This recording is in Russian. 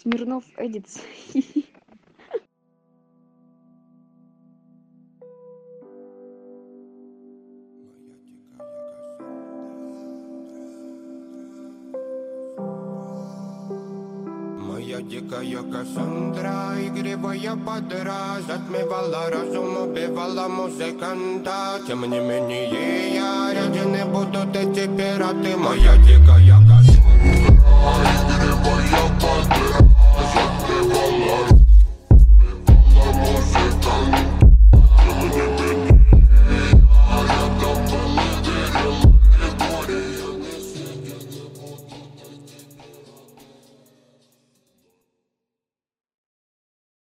Смирнов Эдитс. Моя дикая Кассандра, игривая подра, затмевала разум, убивала музыканта. Тем не менее я рядом будут эти пираты. Моя дикая Кассандра, игривая подра.